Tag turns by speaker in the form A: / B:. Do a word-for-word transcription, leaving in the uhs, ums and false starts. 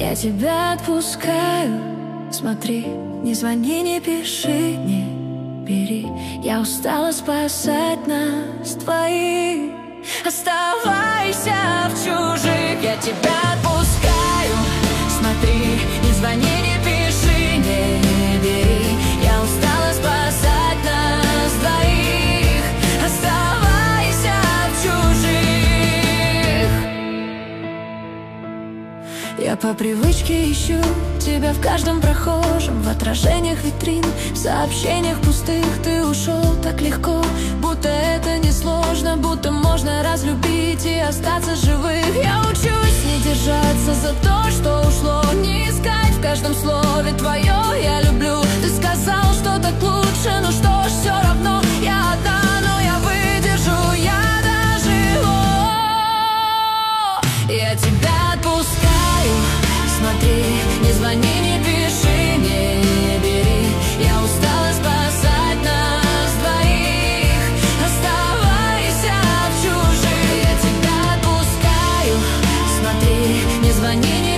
A: Я тебя отпускаю, смотри, не звони, не пиши, не бери. Я устала спасать нас двоих. Оставайся в чужих. Я тебя отпускаю, смотри, не звони, не пиши, не бери. Я устала спасать нас двоих. Оставайся в чужих. Я по привычке ищу тебя в каждом прохожем, в отражениях витрин, в сообщениях пустых. Ты ушел так легко, будто это несложно, будто можно разлюбить и остаться живых. Я учусь не держаться за то, что ушло, не искать в каждом слове твое «я люблю». Ты сказал, что так лучше, ну что ж, все равно я одна, но я выдержу, я доживу. Я тебя отпускаю, смотри, не звони, не пиши, не бери. Я устала спасать нас двоих. Оставайся в чужих. Я тебя отпускаю, смотри, не звони, не